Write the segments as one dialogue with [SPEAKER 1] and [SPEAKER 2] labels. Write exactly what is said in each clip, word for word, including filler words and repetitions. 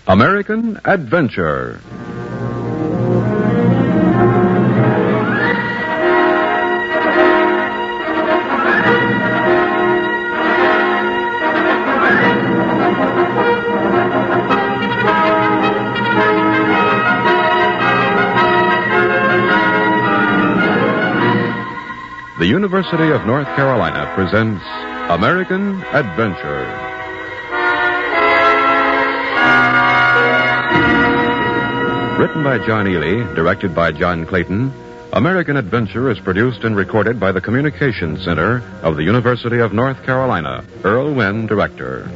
[SPEAKER 1] American Adventure. The University of North Carolina presents American Adventure. Written by John Ely, directed by John Clayton, American Adventure is produced and recorded by the Communications Center of the University of North Carolina. Earl Wynn, director.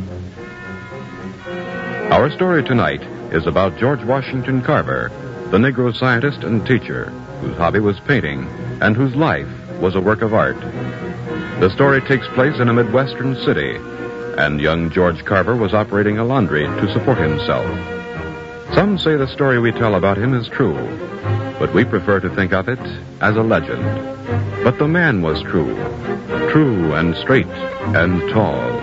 [SPEAKER 1] Our story tonight is about George Washington Carver, the Negro scientist and teacher whose hobby was painting and whose life was a work of art. The story takes place in a Midwestern city, and young George Carver was operating a laundry to support himself. Some say the story we tell about him is true, but we prefer to think of it as a legend. But the man was true, true and straight and tall.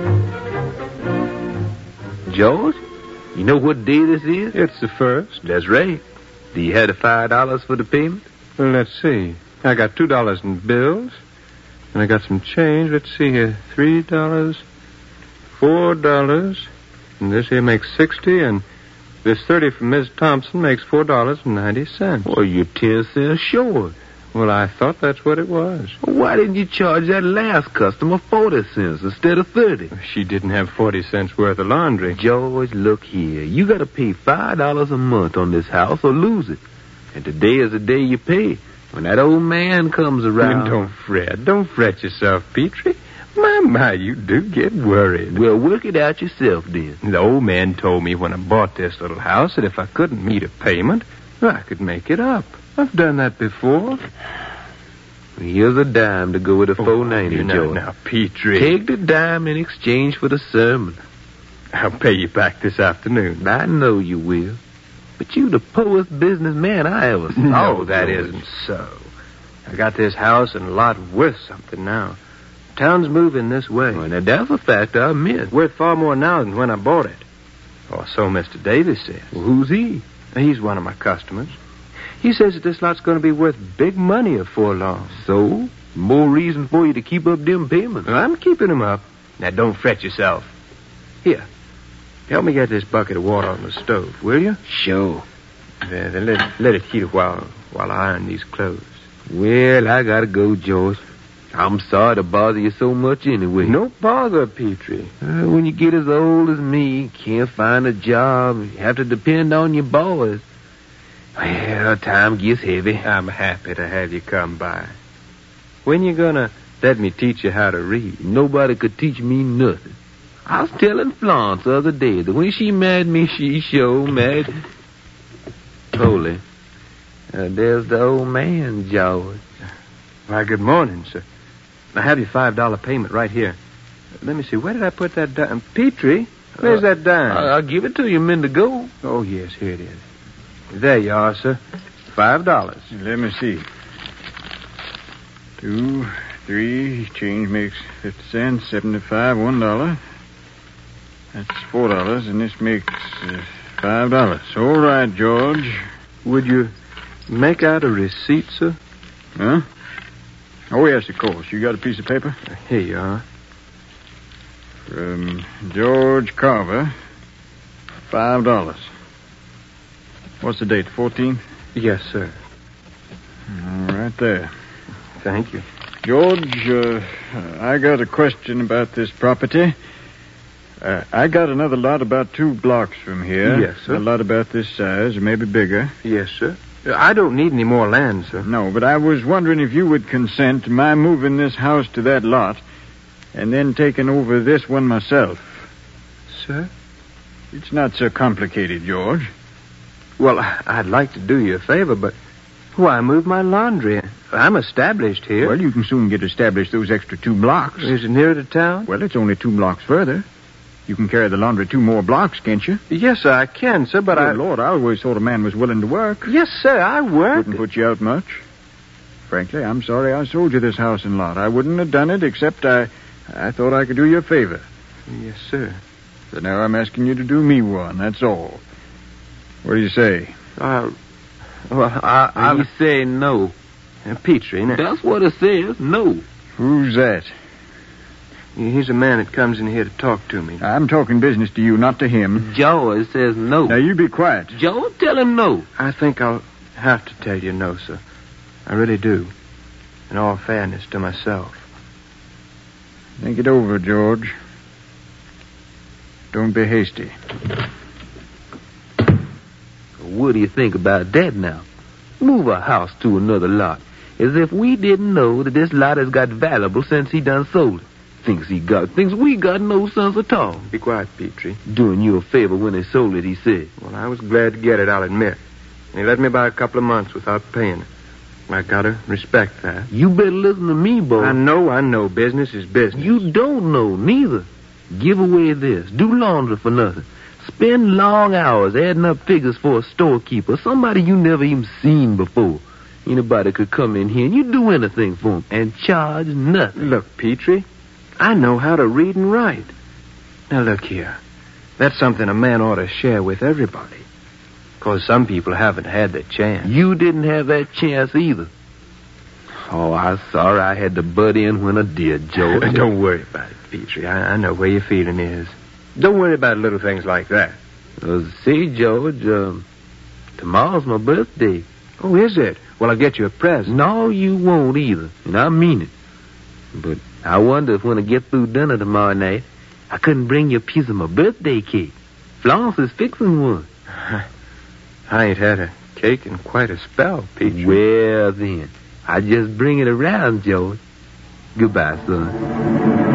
[SPEAKER 2] George, you know what day this is?
[SPEAKER 3] It's the first.
[SPEAKER 2] That's right. Do you have the five dollars for the payment?
[SPEAKER 3] Well, let's see. I got two dollars in bills, and I got some change. Let's see here. Three dollars, four dollars, and this here makes sixty, and this thirty from Miss Thompson makes four dollars and ninety cents.
[SPEAKER 2] Well, you're ten cents short.
[SPEAKER 3] Well, I thought that's what it was.
[SPEAKER 2] Well, why didn't you charge that last customer forty cents instead of thirty?
[SPEAKER 3] She didn't have forty cents worth of laundry.
[SPEAKER 2] George, look here. You got to pay five dollars a month on this house or lose it. And today is the day you pay. When that old man comes around...
[SPEAKER 3] Don't fret. Don't fret yourself, Petrie. My, my, you do get worried.
[SPEAKER 2] Well, work it out yourself, then.
[SPEAKER 3] The old man told me when I bought this little house that if I couldn't meet a payment, I could make it up. I've done that before.
[SPEAKER 2] Here's a dime to go with the
[SPEAKER 3] oh,
[SPEAKER 2] four ninety,
[SPEAKER 3] now,
[SPEAKER 2] George.
[SPEAKER 3] Now, Petrie.
[SPEAKER 2] Take the dime in exchange for the sermon.
[SPEAKER 3] I'll pay you back this afternoon.
[SPEAKER 2] I know you will. But you the poorest businessman I ever saw.
[SPEAKER 3] No, that isn't so. I got this house and a lot worth something now. Town's moving this way.
[SPEAKER 2] Well, now, that's a fact I admit.
[SPEAKER 3] Worth far more now than when I bought it. Or so Mister Davis says.
[SPEAKER 2] Well, who's he?
[SPEAKER 3] He's one of my customers. He says that this lot's going to be worth big money before long.
[SPEAKER 2] So? More reason for you to keep up them payments.
[SPEAKER 3] Well, I'm keeping them up. Now, don't fret yourself. Here. Help me get this bucket of water on the stove, will you?
[SPEAKER 2] Sure.
[SPEAKER 3] There, then let, let it heat while, while I iron these clothes.
[SPEAKER 2] Well, I gotta go, George. I'm sorry to bother you so much anyway.
[SPEAKER 3] No bother, Petrie.
[SPEAKER 2] Uh, when you get as old as me, can't find a job, you have to depend on your boys. Well, time gets heavy.
[SPEAKER 3] I'm happy to have you come by. When you gonna let me teach you how to read?
[SPEAKER 2] Nobody could teach me nothing. I was telling Florence the other day that when she married me, she sure married... Holy. Uh, there's the old man, George.
[SPEAKER 3] Why, good morning, sir. I have your five dollar payment right here. Let me see. Where did I put that dime? Petrie, where's uh, that dime?
[SPEAKER 2] I'll give it to you a minute ago.
[SPEAKER 3] Oh, yes, here it is. There you are, sir. Five dollars.
[SPEAKER 4] Let me see. Two, three, change makes fifty cents, seventy-five, one dollar. That's four dollars, and this makes uh, five dollars. All right, George.
[SPEAKER 3] Would you make out a receipt, sir?
[SPEAKER 4] Huh? Oh, yes, of course. You got a piece of paper?
[SPEAKER 3] Here you are.
[SPEAKER 4] From George Carver, five dollars. What's the date, the fourteenth?
[SPEAKER 3] Yes, sir.
[SPEAKER 4] All right there.
[SPEAKER 3] Thank you.
[SPEAKER 4] George, uh, I got a question about this property. Uh, I got another lot about two blocks from here.
[SPEAKER 3] Yes, sir.
[SPEAKER 4] A lot about this size, or maybe bigger.
[SPEAKER 3] Yes, sir. I don't need any more land, sir.
[SPEAKER 4] No, but I was wondering if you would consent to my moving this house to that lot and then taking over this one myself.
[SPEAKER 3] Sir?
[SPEAKER 4] It's not so complicated, George.
[SPEAKER 3] Well, I'd like to do you a favor, but why move my laundry? I'm established here.
[SPEAKER 4] Well, you can soon get established those extra two blocks.
[SPEAKER 3] Is it nearer to town?
[SPEAKER 4] Well, it's only two blocks further. You can carry the laundry two more blocks, can't you?
[SPEAKER 3] Yes, sir, I can, sir, but
[SPEAKER 4] oh,
[SPEAKER 3] I...
[SPEAKER 4] Lord, I always thought a man was willing to work.
[SPEAKER 3] Yes, sir, I work.
[SPEAKER 4] Wouldn't put you out much. Frankly, I'm sorry I sold you this house and lot. I wouldn't have done it except I... I thought I could do you a favor.
[SPEAKER 3] Yes, sir.
[SPEAKER 4] So now I'm asking you to do me one, that's all. What do you say?
[SPEAKER 3] Uh, well, I... I
[SPEAKER 2] You say no.
[SPEAKER 3] Uh, Petrie, now.
[SPEAKER 2] That's what it says, no.
[SPEAKER 4] Who's that?
[SPEAKER 3] He's a man that comes in here to talk to me.
[SPEAKER 4] I'm talking business to you, not to him.
[SPEAKER 2] George says no.
[SPEAKER 4] Now, you be quiet.
[SPEAKER 2] George, tell him no.
[SPEAKER 3] I think I'll have to tell you no, sir. I really do. In all fairness to myself.
[SPEAKER 4] Think it over, George. Don't be hasty.
[SPEAKER 2] What do you think about that now? Move a house to another lot. As if we didn't know that this lot has got valuable since he done sold it. Thinks he got things we got no sense at all.
[SPEAKER 3] Be quiet, Petrie.
[SPEAKER 2] Doing you a favor when they sold it, he said.
[SPEAKER 3] Well, I was glad to get it, I'll admit. And he let me buy a couple of months without paying it. I gotta respect that.
[SPEAKER 2] You better listen to me, boy.
[SPEAKER 3] I know, I know. Business is business.
[SPEAKER 2] You don't know, neither. Give away this. Do laundry for nothing. Spend long hours adding up figures for a storekeeper, somebody you never even seen before. Anybody could come in here and you do anything for him and charge nothing.
[SPEAKER 3] Look, Petrie, I know how to read and write. Now, look here. That's something a man ought to share with everybody. Because some people haven't had the chance.
[SPEAKER 2] You didn't have that chance either. Oh, I'm sorry I had to butt in when I did, George.
[SPEAKER 3] Don't worry about it, Petrie. I, I know where your feeling is. Don't worry about little things like that.
[SPEAKER 2] Uh, see, George, um, tomorrow's my birthday.
[SPEAKER 3] Oh, is it? Well, I'll get you a present.
[SPEAKER 2] No, you won't either, and I mean it. But I wonder if when I get through dinner tomorrow night, I couldn't bring you a piece of my birthday cake. Florence is fixing one.
[SPEAKER 3] I ain't had a cake in quite a spell, Petrie.
[SPEAKER 2] Well, then, I just bring it around, George. Goodbye, son.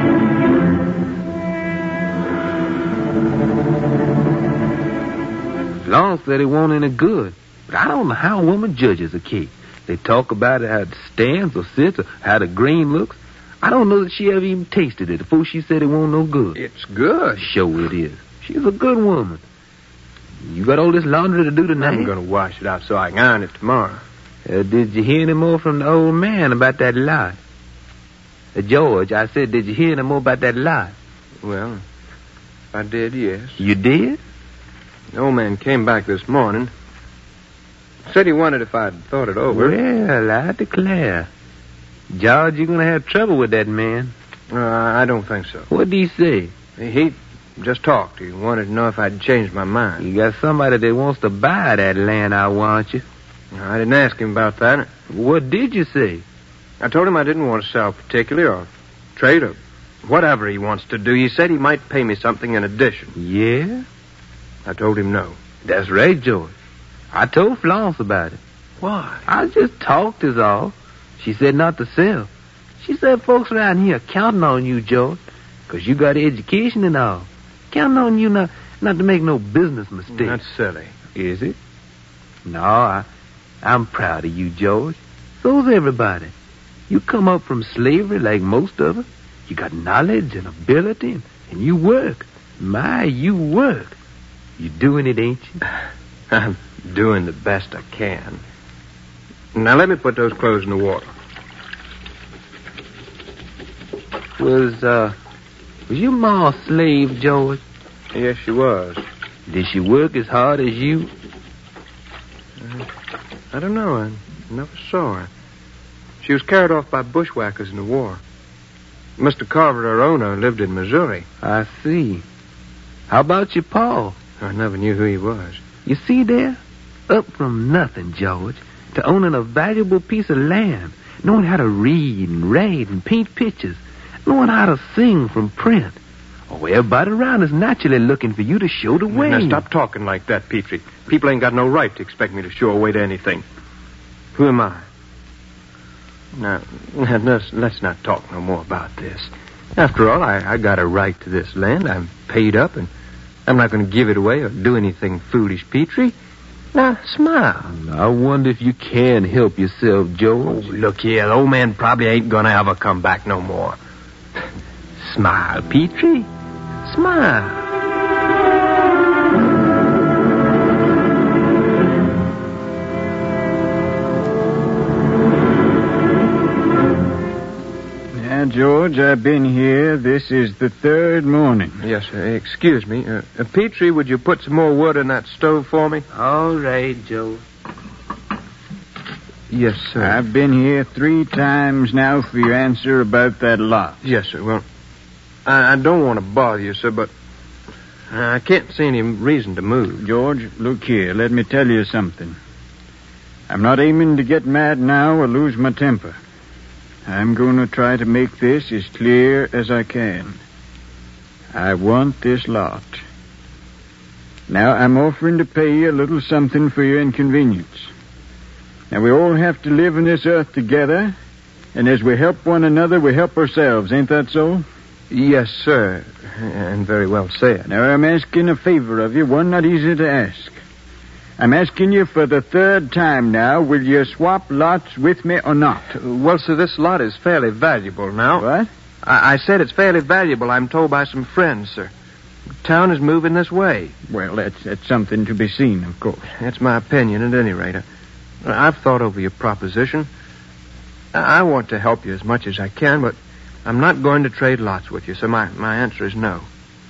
[SPEAKER 2] Florence said it won't any good, but I don't know how a woman judges a cake. They talk about it, how it stands or sits, or how the grain looks. I don't know that she ever even tasted it before she said it won't no good.
[SPEAKER 3] It's good.
[SPEAKER 2] Sure it is. She's a good woman. You got all this laundry to do tonight?
[SPEAKER 3] I'm going to wash it out so I can iron it tomorrow.
[SPEAKER 2] Uh, did you hear any more from the old man about that lot? Uh, George, I said, did you hear any more about that lot?
[SPEAKER 3] Well, I did, yes.
[SPEAKER 2] You did?
[SPEAKER 3] The old man came back this morning. Said he wondered if I'd thought it over.
[SPEAKER 2] Well, I declare. George, you're going to have trouble with that man.
[SPEAKER 3] Uh, I don't think so.
[SPEAKER 2] What did he say?
[SPEAKER 3] He just talked. He wanted to know if I'd changed my mind.
[SPEAKER 2] You got somebody that wants to buy that land, I want you.
[SPEAKER 3] I didn't ask him about that.
[SPEAKER 2] What did you say?
[SPEAKER 3] I told him I didn't want to sell particularly or trade or whatever he wants to do. He said he might pay me something in addition.
[SPEAKER 2] Yeah?
[SPEAKER 3] I told him no.
[SPEAKER 2] That's right, George. I told Florence about it.
[SPEAKER 3] Why?
[SPEAKER 2] I just talked is all. She said not to sell. She said folks around here are counting on you, George, because you got education and all. Counting on you not, not to make no business mistakes.
[SPEAKER 3] That's silly.
[SPEAKER 2] Is it? No, I, I'm proud of you, George. So's everybody. You come up from slavery like most of us. You got knowledge and ability, and, and you work. My, you work. You doing it, ain't you?
[SPEAKER 3] I'm doing the best I can. Now, let me put those clothes in the water.
[SPEAKER 2] Was, uh, was your ma a slave, George?
[SPEAKER 3] Yes, she was.
[SPEAKER 2] Did she work as hard as you?
[SPEAKER 3] Uh, I don't know. I never saw her. She was carried off by bushwhackers in the war. Mister Carver, her owner, lived in Missouri.
[SPEAKER 2] I see. How about your pa?
[SPEAKER 3] I never knew who he was.
[SPEAKER 2] You see there? Up from nothing, George, to owning a valuable piece of land, knowing how to read and write and paint pictures, knowing how to sing from print. Oh, everybody around is naturally looking for you to show the way.
[SPEAKER 3] Now, stop talking like that, Petrie. People ain't got no right to expect me to show a way to anything. Who am I? Now, let's, let's not talk no more about this. After all, I, I got a right to this land. I'm paid up, and I'm not going to give it away or do anything foolish, Petrie. Now, smile.
[SPEAKER 2] I wonder if you can help yourself, George.
[SPEAKER 3] Oh, look here, the old man probably ain't going to ever come back no more. Smile, Petrie. Smile.
[SPEAKER 4] Yeah, George. George. I've been here. This is the third morning.
[SPEAKER 3] Yes, sir. Excuse me. Uh, uh, Petrie, would you put some more wood in that stove for me?
[SPEAKER 2] All right, Joe.
[SPEAKER 3] Yes, sir.
[SPEAKER 4] I've been here three times now for your answer about that lot.
[SPEAKER 3] Yes, sir. Well, I, I don't want to bother you, sir, but I can't see any reason to move.
[SPEAKER 4] George, look here. Let me tell you something. I'm not aiming to get mad now or lose my temper. I'm going to try to make this as clear as I can. I want this lot. Now, I'm offering to pay you a little something for your inconvenience. Now, we all have to live on this earth together, and as we help one another, we help ourselves. Ain't that so?
[SPEAKER 3] Yes, sir. And very well said.
[SPEAKER 4] Now, I'm asking a favor of you, one not easy to ask. I'm asking you for the third time now, will you swap lots with me or not?
[SPEAKER 3] Well, sir, this lot is fairly valuable now.
[SPEAKER 4] What?
[SPEAKER 3] I, I said it's fairly valuable, I'm told by some friends, sir. The town is moving this way.
[SPEAKER 4] Well, that's, that's something to be seen, of course.
[SPEAKER 3] That's my opinion, at any rate. I, I've thought over your proposition. I, I want to help you as much as I can, but I'm not going to trade lots with you, so my, my answer is no.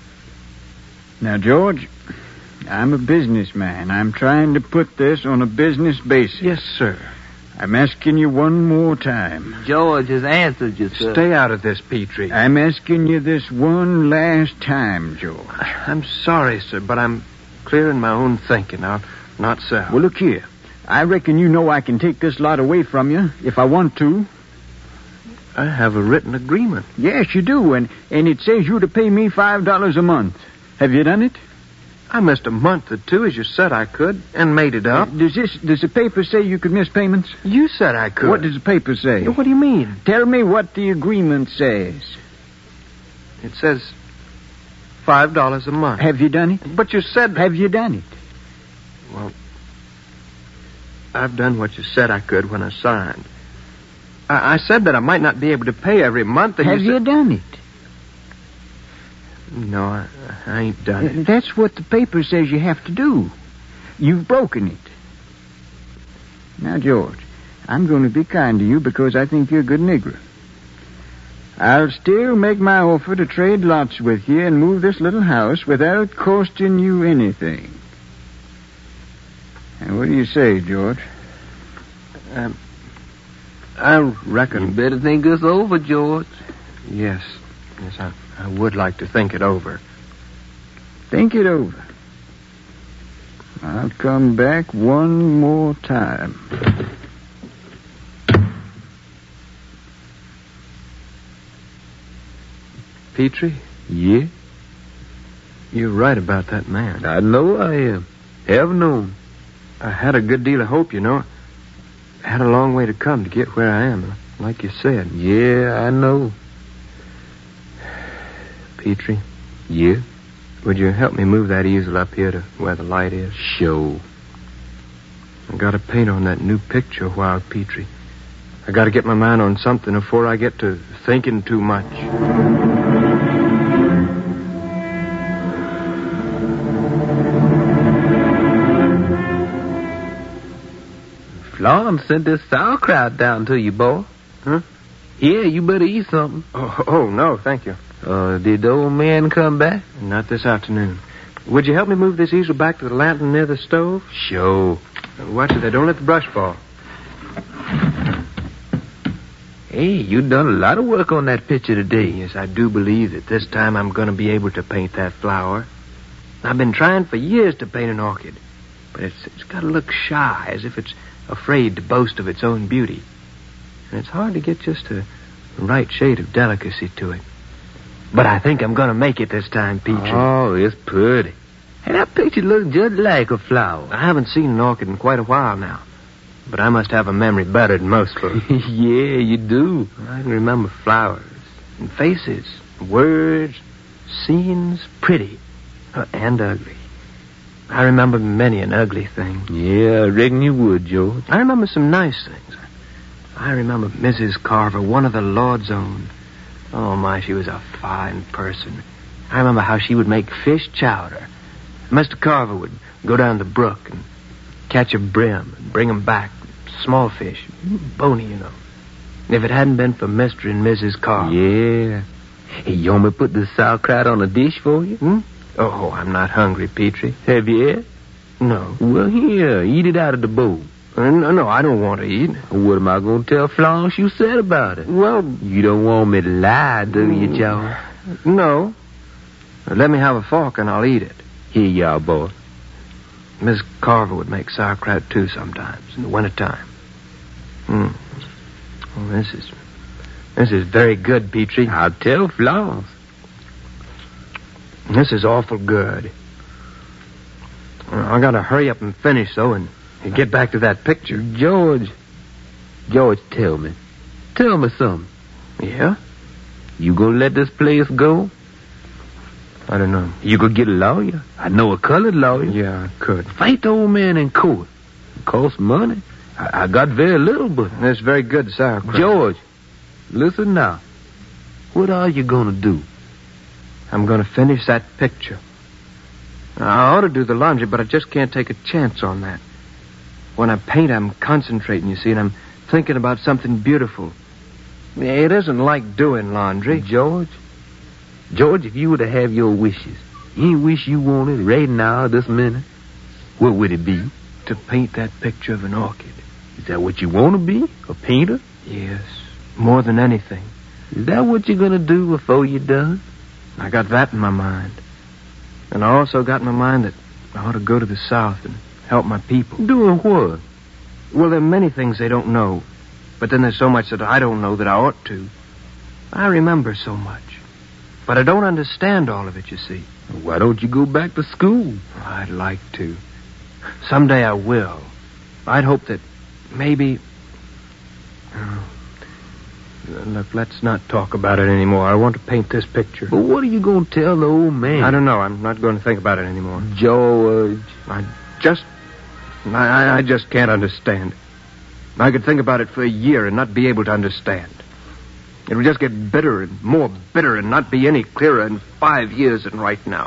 [SPEAKER 4] Now, George, I'm a businessman. I'm trying to put this on a business basis.
[SPEAKER 3] Yes, sir.
[SPEAKER 4] I'm asking you one more time.
[SPEAKER 2] George has answered you, sir.
[SPEAKER 3] Stay out of this, Petrie.
[SPEAKER 4] I'm asking you this one last time, George.
[SPEAKER 3] I'm sorry, sir, but I'm clear in my own thinking. I'll not sell.
[SPEAKER 4] Well, look here. I reckon you know I can take this lot away from you if I want to.
[SPEAKER 3] I have a written agreement.
[SPEAKER 4] Yes, you do, and, and it says you to pay me five dollars a month. Have you done it?
[SPEAKER 3] I missed a month or two, as you said I could, and made it up.
[SPEAKER 4] Does this does the paper say you could miss payments?
[SPEAKER 3] You said I could.
[SPEAKER 4] What does the paper say?
[SPEAKER 3] What do you mean?
[SPEAKER 4] Tell me what the agreement says.
[SPEAKER 3] It says five dollars a month.
[SPEAKER 4] Have you done it?
[SPEAKER 3] But you said...
[SPEAKER 4] Have you done it?
[SPEAKER 3] Well, I've done what you said I could when I signed. I, I said that I might not be able to pay every month, and
[SPEAKER 4] Have
[SPEAKER 3] you,
[SPEAKER 4] you
[SPEAKER 3] said...
[SPEAKER 4] done it?
[SPEAKER 3] No, I, I ain't done it.
[SPEAKER 4] That's what the paper says you have to do. You've broken it. Now, George, I'm going to be kind to you because I think you're a good nigger. I'll still make my offer to trade lots with you and move this little house without costing you anything. And what do you say, George?
[SPEAKER 3] Um, I reckon...
[SPEAKER 2] You better think this over, George.
[SPEAKER 3] Yes. Yes, I, I would like to think it over.
[SPEAKER 4] Think it over. I'll come back one more time.
[SPEAKER 3] Petrie?
[SPEAKER 2] Yeah?
[SPEAKER 3] You're right about that man.
[SPEAKER 2] I know I am. Have known.
[SPEAKER 3] I had a good deal of hope, you know. I had a long way to come to get where I am, like you said.
[SPEAKER 2] Yeah, I know.
[SPEAKER 3] Petrie?
[SPEAKER 2] Yeah?
[SPEAKER 3] Would you help me move that easel up here to where the light is?
[SPEAKER 2] Sure.
[SPEAKER 3] I gotta paint on that new picture a while, Petrie. I gotta get my mind on something before I get to thinking too much.
[SPEAKER 2] Florence sent this sauerkraut down to you, boy.
[SPEAKER 3] Huh?
[SPEAKER 2] Yeah, you better eat something.
[SPEAKER 3] Oh, oh no, thank you.
[SPEAKER 2] Uh, did the old man come back?
[SPEAKER 3] Not this afternoon. Would you help me move this easel back to the lantern near the stove?
[SPEAKER 2] Sure.
[SPEAKER 3] Watch it there. Don't let the brush fall.
[SPEAKER 2] Hey, you done a lot of work on that picture today.
[SPEAKER 3] Yes, I do believe that this time I'm going to be able to paint that flower. I've been trying for years to paint an orchid, but it's, it's got to look shy, as if it's afraid to boast of its own beauty. And it's hard to get just a right shade of delicacy to it. But I think I'm going to make it this time, Petrie.
[SPEAKER 2] Oh, it's pretty. And that picture looks just like a flower.
[SPEAKER 3] I haven't seen an orchid in quite a while now, but I must have a memory better than most folks.
[SPEAKER 2] Yeah, you do.
[SPEAKER 3] I can remember flowers and faces, words, scenes, pretty uh, and ugly. I remember many an ugly thing.
[SPEAKER 2] Yeah, I reckon you would, George.
[SPEAKER 3] I remember some nice things. I remember Missus Carver, one of the Lord's own. Oh, my, she was a fine person. I remember how she would make fish chowder. Mister Carver would go down the brook and catch a brim and bring 'em back. Small fish, bony, you know.
[SPEAKER 5] If it hadn't been for Mister and Missus Carver.
[SPEAKER 2] Yeah. Hey, you want me to put the sauerkraut on a dish for you?
[SPEAKER 5] Hmm? Oh, I'm not hungry, Petrie.
[SPEAKER 2] Have you ate?
[SPEAKER 5] No.
[SPEAKER 2] Well, here, eat it out of the bowl.
[SPEAKER 5] Uh, no, no, I don't want to eat.
[SPEAKER 2] What am I going to tell Florence you said about it?
[SPEAKER 5] Well,
[SPEAKER 2] You don't want me to lie, do you, Joe?
[SPEAKER 5] no. Uh, Let me have a fork and I'll eat it.
[SPEAKER 2] Here you are, boy.
[SPEAKER 5] Miss Carver would make sauerkraut, too, sometimes, in the wintertime. Hmm. Well, this is... This is very good, Petrie.
[SPEAKER 2] I'll tell Florence.
[SPEAKER 5] This is awful good. I gotta hurry up and finish, though, and, and get back to that picture.
[SPEAKER 2] George. George, tell me. Tell me something.
[SPEAKER 5] Yeah?
[SPEAKER 2] You gonna let this place go?
[SPEAKER 5] I don't know.
[SPEAKER 2] You could get a lawyer. I know a colored lawyer.
[SPEAKER 5] Yeah, I could.
[SPEAKER 2] Fight the old man in court. It costs money. I, I got very little, but...
[SPEAKER 5] It's very good sauerkraut.
[SPEAKER 2] George, listen now. What are you gonna do?
[SPEAKER 5] I'm gonna finish that picture. I ought to do the laundry, but I just can't take a chance on that. When I paint, I'm concentrating, you see, and I'm thinking about something beautiful. It isn't like doing laundry.
[SPEAKER 2] George? George, if you were to have your wishes, any wish you wanted right now, this minute, what would it be?
[SPEAKER 5] To paint that picture of an orchid.
[SPEAKER 2] Is that what you want to be? A painter?
[SPEAKER 5] Yes, more than anything.
[SPEAKER 2] Is that what you're gonna do before you're done?
[SPEAKER 5] I got that in my mind. And I also got in my mind that I ought to go to the South and help my people.
[SPEAKER 2] Doing what?
[SPEAKER 5] Well, there are many things they don't know. But then there's so much that I don't know that I ought to. I remember so much. But I don't understand all of it, you see.
[SPEAKER 2] Why don't you go back to school?
[SPEAKER 5] I'd like to. Someday I will. I'd hope that maybe... Oh. Look, let's not talk about it anymore. I want to paint this picture.
[SPEAKER 2] But what are you going to tell the old man?
[SPEAKER 5] I don't know. I'm not going to think about it anymore.
[SPEAKER 2] George.
[SPEAKER 5] I just... I, I just can't understand. I could think about it for a year and not be able to understand. It would just get bitter and more bitter and not be any clearer in five years than right now.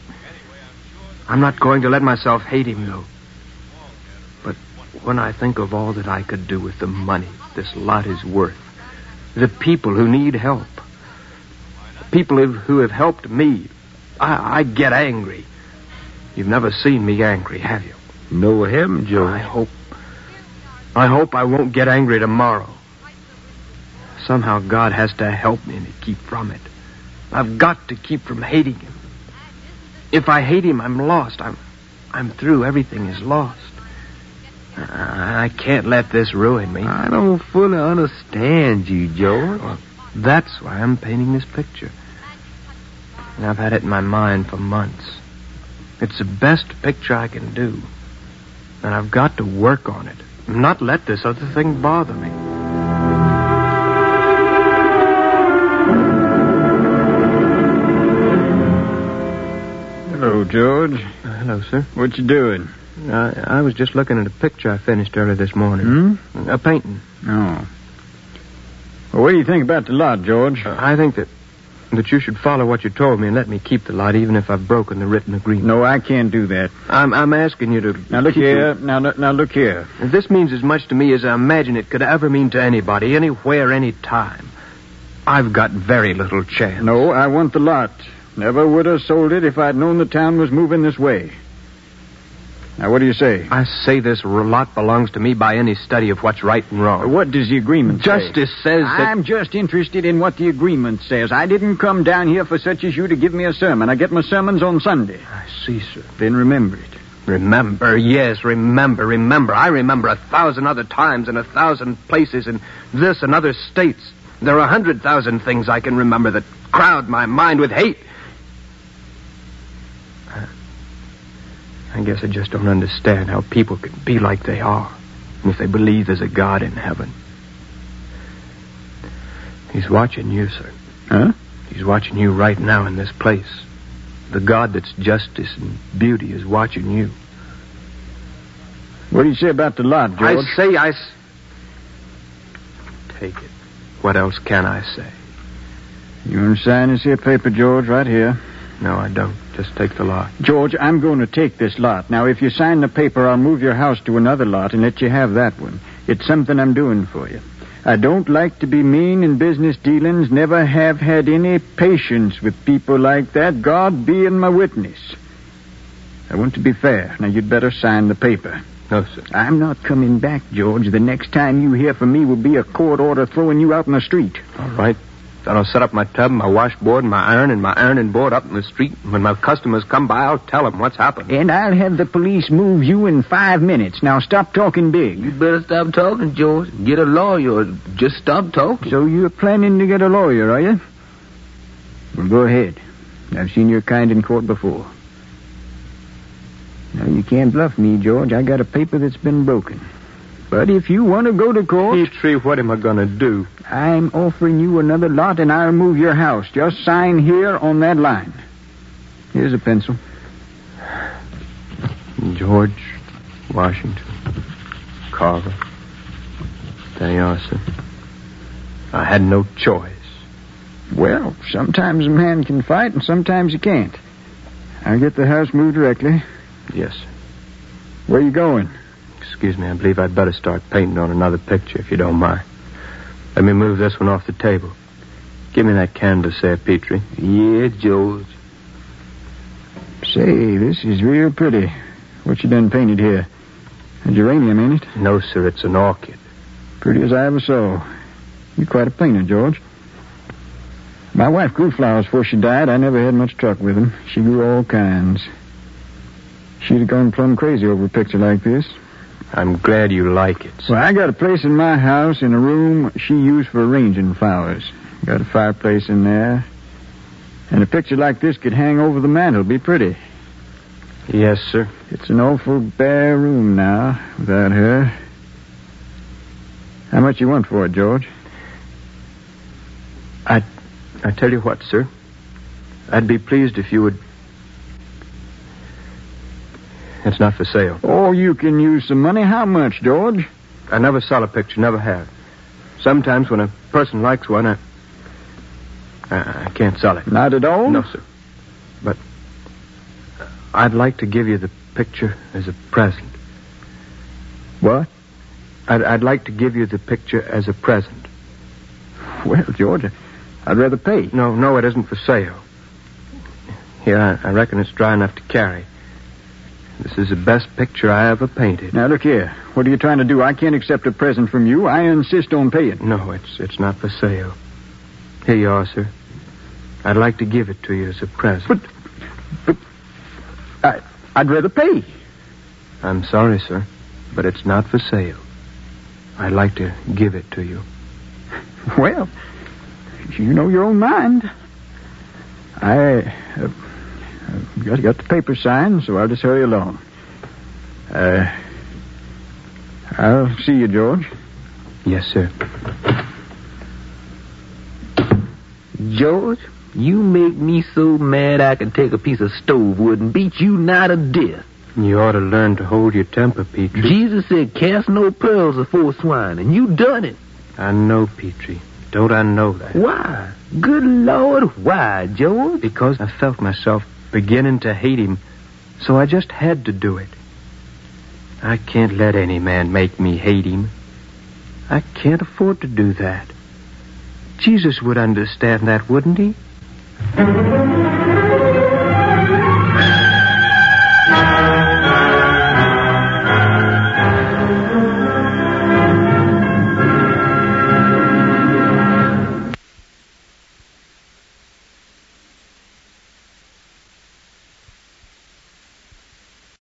[SPEAKER 5] I'm not going to let myself hate him, though. But when I think of all that I could do with the money this lot is worth, the people who need help, people who, who have helped me, I, I get angry. You've never seen me angry, have you?
[SPEAKER 2] No, I haven't, George.
[SPEAKER 5] I hope... I hope I won't get angry tomorrow. Somehow God has to help me to keep from it. I've got to keep from hating him. If I hate him, I'm lost. I'm I'm through. Everything is lost. I, I can't let this ruin me.
[SPEAKER 2] I don't fully understand you, George.
[SPEAKER 5] Well, that's why I'm painting this picture. And I've had it in my mind for months. It's the best picture I can do. And I've got to work on it. Not let this other thing bother me.
[SPEAKER 4] Hello, George.
[SPEAKER 5] Uh, hello, sir.
[SPEAKER 4] What you doing?
[SPEAKER 5] I, I was just looking at a picture I finished earlier this morning.
[SPEAKER 4] Hmm?
[SPEAKER 5] A painting.
[SPEAKER 4] Oh. Well, what do you think about the lot, George?
[SPEAKER 5] Uh, I think that that you should follow what you told me and let me keep the lot, even if I've broken the written agreement.
[SPEAKER 4] No, I can't do that.
[SPEAKER 5] I'm I'm asking you to...
[SPEAKER 4] Now, look
[SPEAKER 5] keep
[SPEAKER 4] here.
[SPEAKER 5] the-
[SPEAKER 4] Now, look- now, look here.
[SPEAKER 5] This means as much to me as I imagine it could ever mean to anybody, anywhere, any time. I've got very little chance.
[SPEAKER 4] No, I want the lot. Never would have sold it if I'd known the town was moving this way. Now, what do you say?
[SPEAKER 5] I say this lot belongs to me by any study of what's right and wrong.
[SPEAKER 4] What does the agreement say?
[SPEAKER 5] Justice says that...
[SPEAKER 4] I'm just interested in what the agreement says. I didn't come down here for such as you to give me a sermon. I get my sermons on Sunday.
[SPEAKER 5] I see, sir.
[SPEAKER 4] Then remember it.
[SPEAKER 5] Remember, yes, remember, remember. I remember a thousand other times in a thousand places in this and other states. There are a hundred thousand things I can remember that crowd my mind with hate. I guess I just don't understand how people can be like they are if they believe there's a God in heaven. He's watching you, sir.
[SPEAKER 4] Huh?
[SPEAKER 5] He's watching you right now in this place. The God that's justice and beauty is watching you.
[SPEAKER 4] What do you say about the lot, George?
[SPEAKER 5] I say I... S- Take it. What else can I say?
[SPEAKER 4] You want to sign this here paper, George, right here?
[SPEAKER 5] No, I don't. Just take the lot.
[SPEAKER 4] George, I'm going to take this lot. Now, if you sign the paper, I'll move your house to another lot and let you have that one. It's something I'm doing for you. I don't like to be mean in business dealings, never have had any patience with people like that, God being my witness. I want to be fair. Now, you'd better sign the paper.
[SPEAKER 3] No, sir.
[SPEAKER 4] I'm not coming back, George. The next time you hear from me will be a court order throwing you out in the street.
[SPEAKER 3] All right. Then I'll set up my tub, my washboard, and my iron, and my ironing board up in the street. When my customers come by, I'll tell them what's happened.
[SPEAKER 4] And I'll have the police move you in five minutes. Now, stop talking big.
[SPEAKER 2] You better stop talking, George. Get a lawyer or just stop talking.
[SPEAKER 4] So you're planning to get a lawyer, are you? Well, go ahead. I've seen your kind in court before. Now, you can't bluff me, George. I got a paper that's been broken. But if you want to go to court...
[SPEAKER 3] Petrie, what am I going to do?
[SPEAKER 4] I'm offering you another lot, and I'll move your house. Just sign here on that line. Here's a pencil.
[SPEAKER 3] George Washington Carver. There you are, sir. I had no choice.
[SPEAKER 4] Well, sometimes a man can fight, and sometimes he can't. I'll get the house moved directly.
[SPEAKER 3] Yes, sir.
[SPEAKER 4] Where you going?
[SPEAKER 3] Excuse me, I believe I'd better start painting on another picture, if you don't mind. Let me move this one off the table. Give me that canvas there, Petrie.
[SPEAKER 2] Yeah, George.
[SPEAKER 4] Say, this is real pretty. What you done painted here? A geranium, ain't it?
[SPEAKER 3] No, sir, it's an orchid.
[SPEAKER 4] Pretty as I ever saw. You're quite a painter, George. My wife grew flowers before she died. I never had much truck with them. She grew all kinds. She'd have gone plumb crazy over a picture like this.
[SPEAKER 3] I'm glad you like it, sir.
[SPEAKER 4] Well, I got a place in my house in a room she used for arranging flowers. Got a fireplace in there. And a picture like this could hang over the mantel. Be pretty.
[SPEAKER 3] Yes, sir.
[SPEAKER 4] It's an awful bare room now without her. How much you want for it, George?
[SPEAKER 3] I, I tell you what, sir. I'd be pleased if you would... It's not for sale.
[SPEAKER 4] Oh, you can use some money. How much, George?
[SPEAKER 3] I never sell a picture, never have. Sometimes when a person likes one, I... I, I can't sell it.
[SPEAKER 4] Not at all?
[SPEAKER 3] No, sir. But I'd like to give you the picture as a present.
[SPEAKER 4] What?
[SPEAKER 3] I'd, I'd like to give you the picture as a present.
[SPEAKER 4] Well, George, I'd rather pay.
[SPEAKER 3] No, no, it isn't for sale. Here, I, I reckon it's dry enough to carry. This is the best picture I ever painted.
[SPEAKER 4] Now, look here. What are you trying to do? I can't accept a present from you. I insist on paying.
[SPEAKER 3] No, it's it's not for sale. Here you are, sir. I'd like to give it to you as a present.
[SPEAKER 4] But, but, I, I'd rather pay.
[SPEAKER 3] I'm sorry, sir, but it's not for sale. I'd like to give it to you.
[SPEAKER 4] Well, you know your own mind. I... Uh, I've got, got the paper signed, so I'll just hurry along. Uh, I'll see you, George.
[SPEAKER 3] Yes, sir.
[SPEAKER 2] George, you make me so mad I can take a piece of stove wood and beat you nigh to death.
[SPEAKER 3] You ought to learn to hold your temper, Petrie.
[SPEAKER 2] Jesus said, cast no pearls before swine, and you done it.
[SPEAKER 3] I know, Petrie. Don't I know that?
[SPEAKER 2] Why? Good Lord, why, George?
[SPEAKER 3] Because I felt myself beginning to hate him, so I just had to do it. I can't let any man make me hate him. I can't afford to do that. Jesus would understand that, wouldn't he?